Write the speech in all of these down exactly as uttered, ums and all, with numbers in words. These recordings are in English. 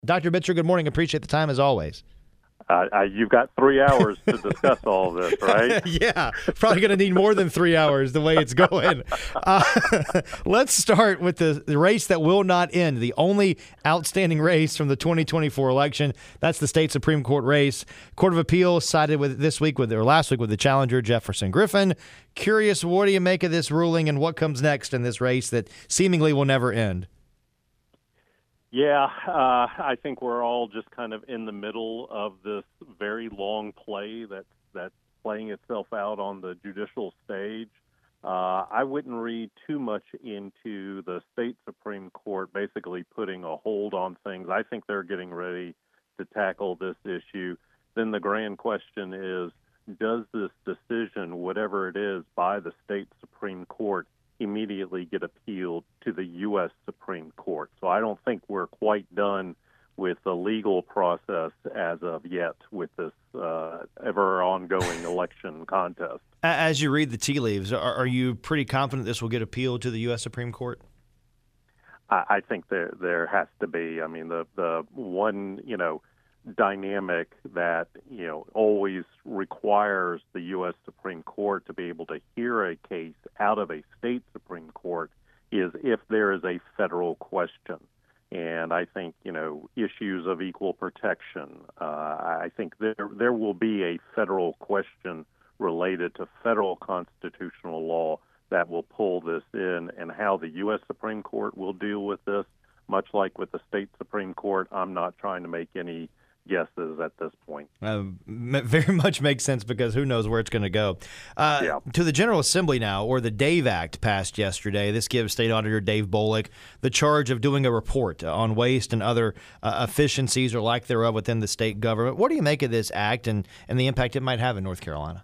Doctor Bitzer, good morning. Appreciate the time as always. Uh, uh, you've got three hours to discuss all of this, right? Yeah, probably going to need more than three hours the way it's going. Uh, let's start with the, the race that will not end, the only outstanding race from the twenty twenty-four election. That's the state Supreme Court race. Court of Appeals sided with this week with or last week with the challenger Jefferson Griffin. Curious, what do you make of this ruling and what comes next in this race that seemingly will never end? Yeah, uh, I think we're all just kind of in the middle of this very long play that's, that's playing itself out on the judicial stage. Uh, I wouldn't read too much into the state Supreme Court basically putting a hold on things. I think they're getting ready to tackle this issue. Then the grand question is, does this decision, whatever it is, by the state Supreme Court immediately get appealed to the U S Supreme Court? So I don't think we're quite done with the legal process as of yet with this uh, ever ongoing election contest. As you read the tea leaves, are, are you pretty confident this will get appealed to the U S Supreme Court? I, I think there there has to be. I mean, the the one you know dynamic that you know always requires the U S Supreme Court to be able to hear a case out of a state Supreme Court is if there is a federal question. And I think you know issues of equal protection. Uh, I think there there will be a federal question related to federal constitutional law that will pull this in, and how the U S Supreme Court will deal with this, much like with the state Supreme Court, I'm not trying to make any guesses at this point. Uh, very much makes sense because who knows where it's going to go. Uh, yeah. To the General Assembly now, or the DAVE Act passed yesterday. This gives State Auditor Dave Bolek the charge of doing a report on waste and other uh, efficiencies or lack thereof within the state government. What do you make of this act and, and the impact it might have in North Carolina?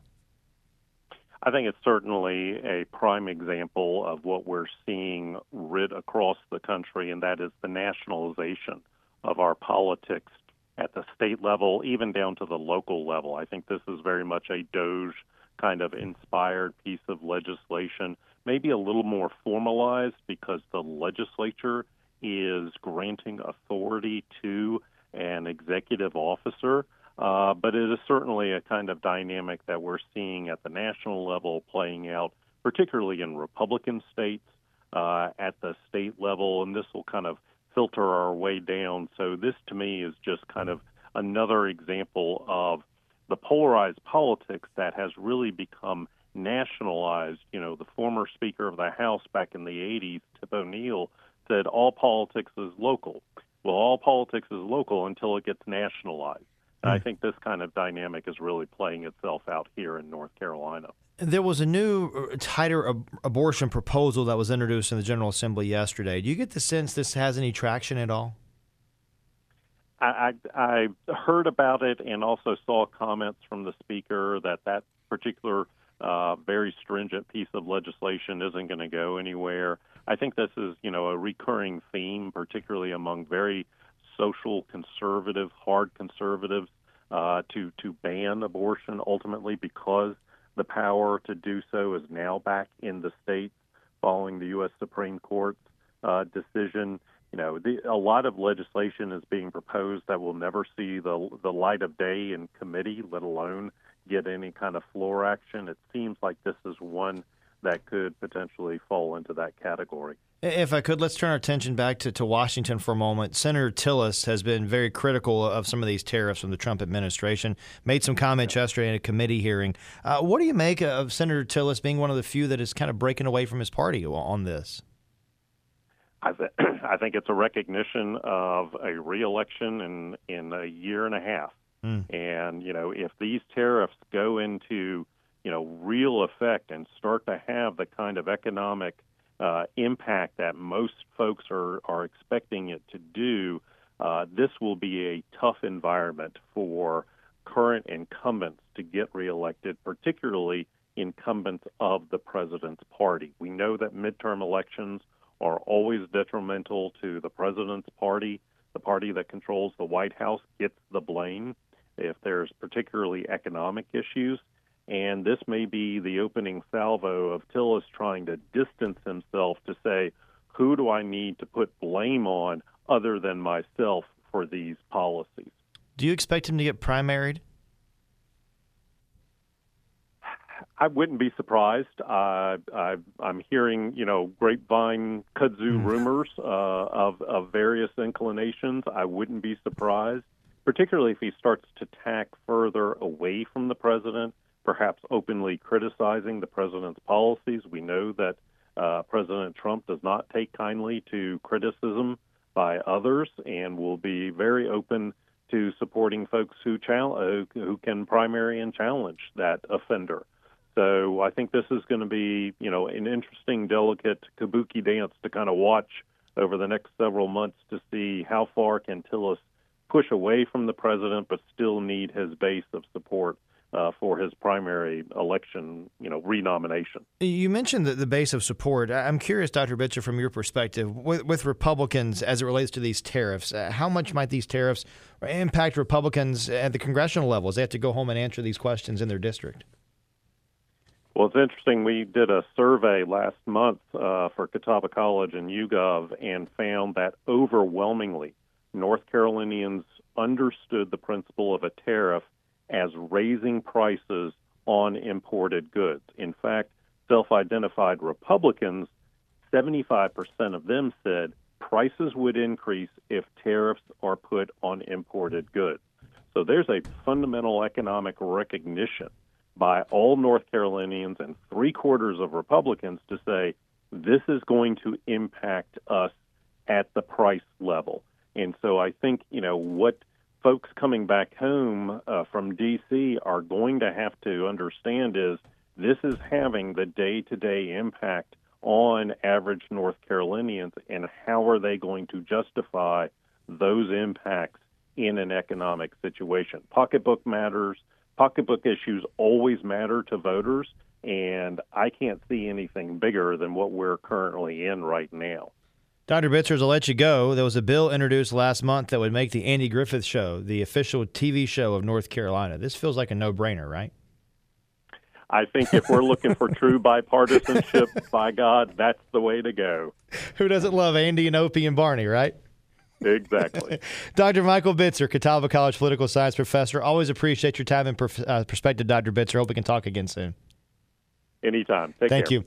I think it's certainly a prime example of what we're seeing writ across the country, and that is the nationalization of our politics at the state level, even down to the local level. I think this is very much a DOGE kind of inspired piece of legislation, maybe a little more formalized because the legislature is granting authority to an executive officer. Uh, but it is certainly a kind of dynamic that we're seeing at the national level playing out, particularly in Republican states uh, at the state level, and this will kind of filter our way down. So this, to me, is just kind of another example of the polarized politics that has really become nationalized. You know, the former Speaker of the House back in the eighties, Tip O'Neill, said all politics is local. Well, all politics is local until it gets nationalized. And I think this kind of dynamic is really playing itself out here in North Carolina. There was a new, tighter ab- abortion proposal that was introduced in the General Assembly yesterday. Do you get the sense this has any traction at all? I, I, I heard about it and also saw comments from the Speaker that that particular uh, very stringent piece of legislation isn't going to go anywhere. I think this is, you know, a recurring theme, particularly among very social conservative, hard conservatives, uh, to, to ban abortion ultimately because the power to do so is now back in the states following the U S Supreme Court's uh, decision. You know, the, a lot of legislation is being proposed that will never see the the light of day in committee, let alone get any kind of floor action. It seems like this is one that could potentially fall into that category. If I could, let's turn our attention back to, to Washington for a moment. Senator Tillis has been very critical of some of these tariffs from the Trump administration, made some comments yesterday in a committee hearing. Uh, what do you make of Senator Tillis being one of the few that is kind of breaking away from his party on this? I, th- I think it's a recognition of a reelection in, in a year and a half. Mm. And, you know, if these tariffs go into, you know, real effect and start to have the kind of economic Uh, impact that most folks are, are expecting it to do, uh, this will be a tough environment for current incumbents to get reelected, particularly incumbents of the president's party. We know that midterm elections are always detrimental to the president's party. The party that controls the White House gets the blame if there's particularly economic issues. And this may be the opening salvo of Tillis trying to distance himself to say, who do I need to put blame on other than myself for these policies. Do you expect him to get primaried? I wouldn't be surprised. Uh, I, I'm hearing, you know, grapevine kudzu rumors uh, of, of various inclinations. I wouldn't be surprised, particularly if he starts to tack further away from the president, perhaps openly criticizing the president's policies. We know that uh, President Trump does not take kindly to criticism by others and will be very open to supporting folks who, chal- who can primary and challenge that offender. So I think this is going to be, you know, an interesting, delicate kabuki dance to kind of watch over the next several months to see how far can Tillis push away from the president but still need his base of support uh, for his primary election, you know, renomination. You mentioned the, the base of support. I'm curious, Doctor Bitzer, from your perspective, with, with Republicans as it relates to these tariffs, uh, how much might these tariffs impact Republicans at the congressional level as they have to go home and answer these questions in their district? Well, it's interesting. We did a survey last month uh, for Catawba College and YouGov and found that overwhelmingly North Carolinians understood the principle of a tariff as raising prices on imported goods. In fact, self-identified Republicans, seventy-five percent of them said prices would increase if tariffs are put on imported goods. So there's a fundamental economic recognition by all North Carolinians and three quarters of Republicans to say this is going to impact us at the price level. And so I think, you know, what folks coming back home uh, from D C are going to have to understand is this is having the day-to-day impact on average North Carolinians, and how are they going to justify those impacts in an economic situation? Pocketbook matters. Pocketbook issues always matter to voters, and I can't see anything bigger than what we're currently in right now. Doctor Bitzer, I'll let you go. There was a bill introduced last month that would make the Andy Griffith Show the official T V show of North Carolina. This feels like a no-brainer, right? I think if we're looking for true bipartisanship, by God, that's the way to go. Who doesn't love Andy and Opie and Barney, right? Exactly. Doctor Michael Bitzer, Catawba College political science professor. Always appreciate your time and per- uh, perspective, Doctor Bitzer. Hope we can talk again soon. Anytime. Take Thank care. you.